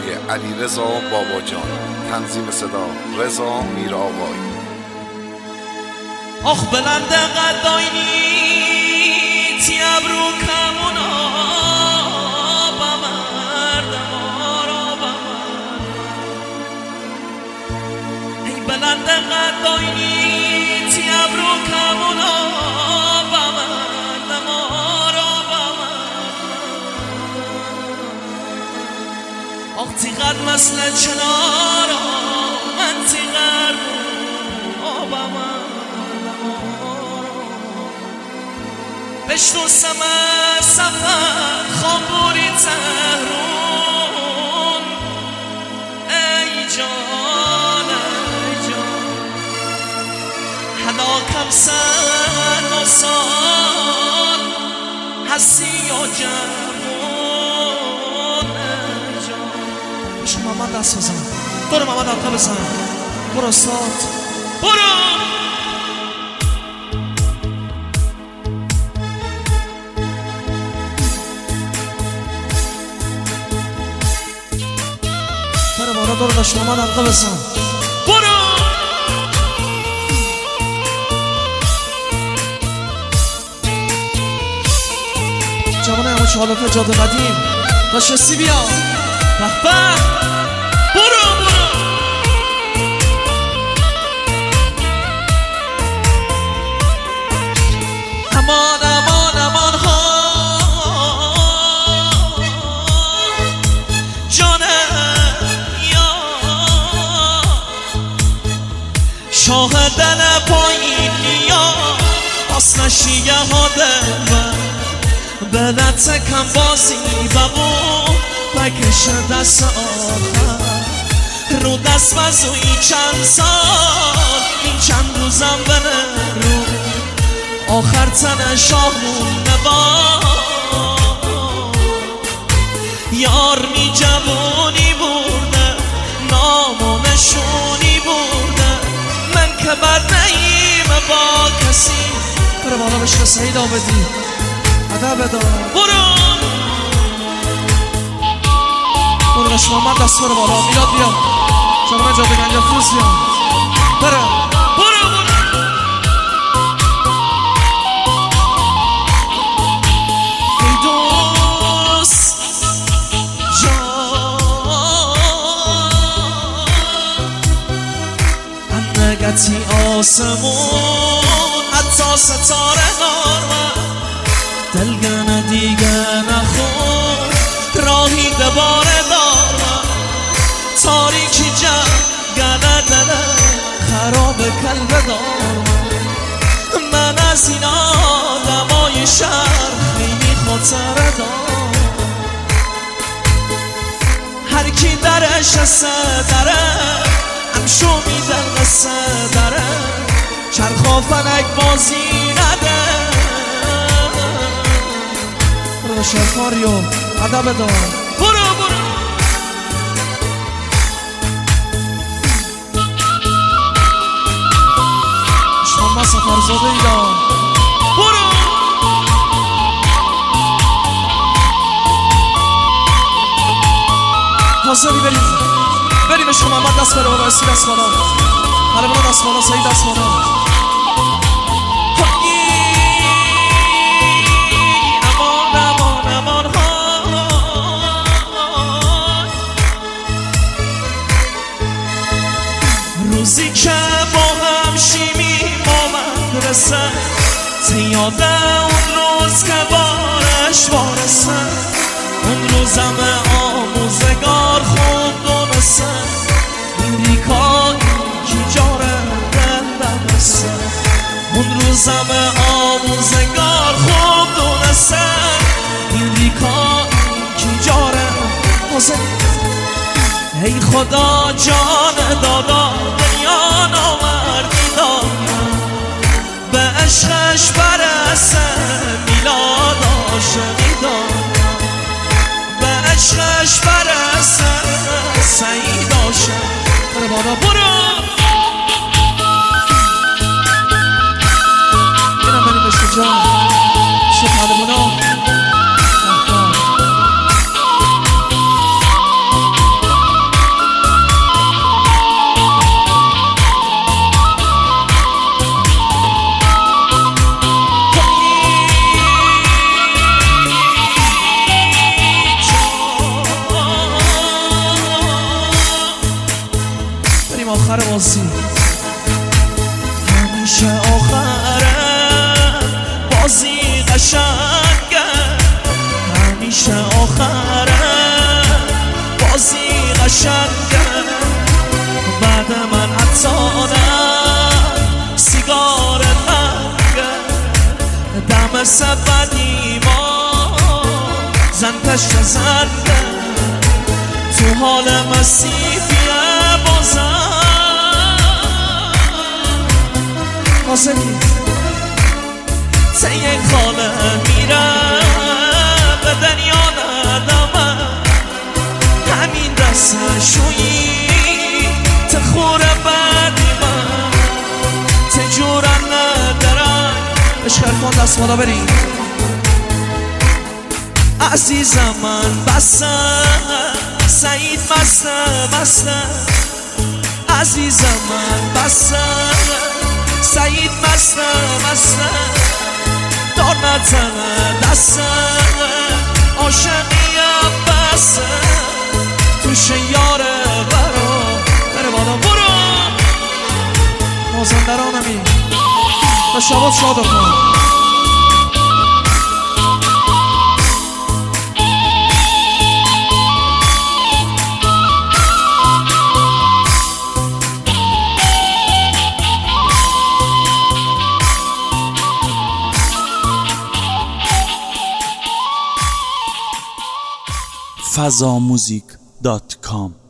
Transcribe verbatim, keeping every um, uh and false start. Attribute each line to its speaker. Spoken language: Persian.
Speaker 1: موسیقی علیرضا باباجان، تنظیم صدا رضا میرآوایی.
Speaker 2: آخ بلند قداینی تی ابرو کمونا بمرد مارا بمرد ای بلند قداینی تی ابرو کمونا بمرد مارا بمرد آخ تی قد مثل چنارا من تی قد بمرد بشتو سمه سفر خامبوری تهرون ای جان ای جان هدا کم سن و سال هستی یا جمون ای جان بشو محمد دست بزن، برو محمد حلقه بزن، برو استاد برو. برو برو داشت محمد حلقه بزن، برو. جوانه همه چهالفه جاده قدیم داشت سی بیا بخبه برو برو. امان امان امان ها جانه شاه دل پایینیا آسنشی هاده من بلت کم بازی ببو بکش دست آخر رو دست بزوی چند سال این چند روزم بره رو آخر تن شاهمون نبا یار می جوونی برده نام و نشونی برده من که بد نیم با کسی. برو بالا بشک سعید آبدی ادب دار برو برو داشت محمد دست برو بالا میلاد بیا شما جاده گنج فروز بیا برو برو برو ای دوست جان نگتی آسمون حتی ستاره نارمه دلگنه دیگه نخون راهی دباره دارمه تاریکی جنگنه دله خراب کلب دارمه من از این آدمای شهر خیلی خاطره دارم هر کی درش دره همشو میدن قصه داره چرخا فلک بازی نده. برو شیخ ماریو ادب دار برو برو شما سفرزاده ایران برو حاضری بریم بریم عشق محمد دست بره بالا اسی دست بالا حالا برو دست بالا سعید دست بالا امان امان امان ها روزی که با هم شیمیم آمد تی یاده اون روز که بارش بارسه اون روزم آموزگار خوب دونسته این ریکایی کی جاره دل دمسته اون روزم آموزگار خوب دونسته این ریکایی کی جاره حسین ای خدا جان دادا دنیا نامردی دادا به عشقش برسه میلاد عاشقی دادا به عشقش برسه سعید عاشق برو بالا برو اینم بریم عشق جان شب حالمونا بازی همیشه آخره بازی قشنگه همیشه آخره بازی قشنگه بعد من عطارم سیگار رنگه دم سبدی ما زن پشت زنگه تو حال مسیفیه بازم آزدی ته یک خاله میره به دنیا ندمه همین رسه شویی تخوره بدی من تجورن ندارن اشکر کن دست بالا بریم عزیزم من بسته سعید مسته مسته عزیزم من بسته سعید مسته مسته دار نتنه دسته عاشقیم بسته توش یاره برو بره بالا برو مازندرانمی و شبات شاد کن
Speaker 3: فضاموزیک دات کام